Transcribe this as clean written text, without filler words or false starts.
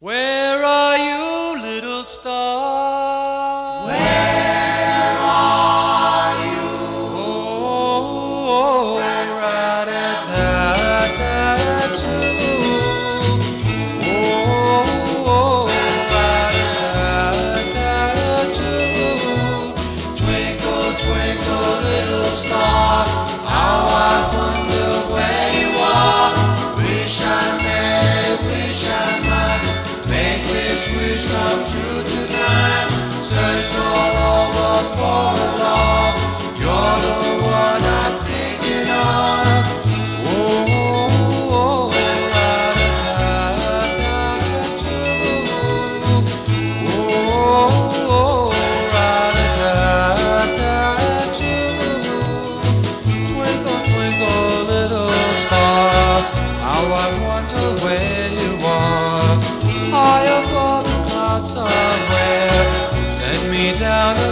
Where are you, little star? Where are you? Oh, rat-a-tat-tat-too. Oh, rat-a-tat-tat-too. Twinkle, twinkle, little star, how I wonder where you are. Wish I may, wish I might make this wish come true tonight. Searched all over for a love, you're the one I'm thinking of. Oh, rat-a-tat-tat-too. Oh, rat-a-tat-tat-too. Twinkle, twinkle, little star, how I wonder where you are. High above the clouds somewhere, send me down